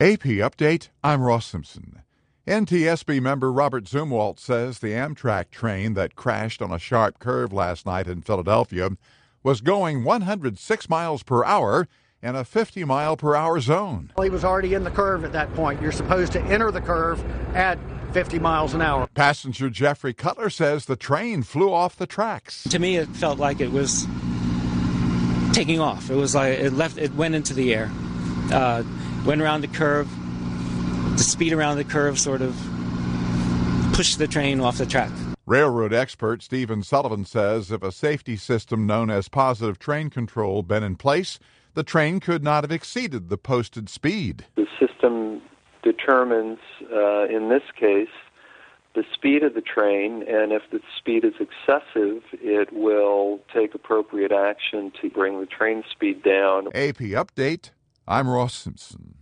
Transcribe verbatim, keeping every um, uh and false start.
A P Update, I'm Ross Simpson. N T S B member Robert Zumwalt says the Amtrak train that crashed on a sharp curve last night in Philadelphia was going one hundred six miles per hour in a fifty mile per hour zone. He was already in the curve at that point. You're supposed to enter the curve at fifty miles an hour. Passenger Jeffrey Cutler says the train flew off the tracks. To me, it felt like it was taking off. It was like it left, it went into the air, uh, went around the curve. The speed around the curve sort of pushed the train off the track. Railroad expert Stephen Sullivan says if a safety system known as positive train control been in place, the train could not have exceeded the posted speed. The system determines, uh, in this case, the speed of the train, and if the speed is excessive, it will take appropriate action to bring the train speed down. A P Update, I'm Ross Simpson.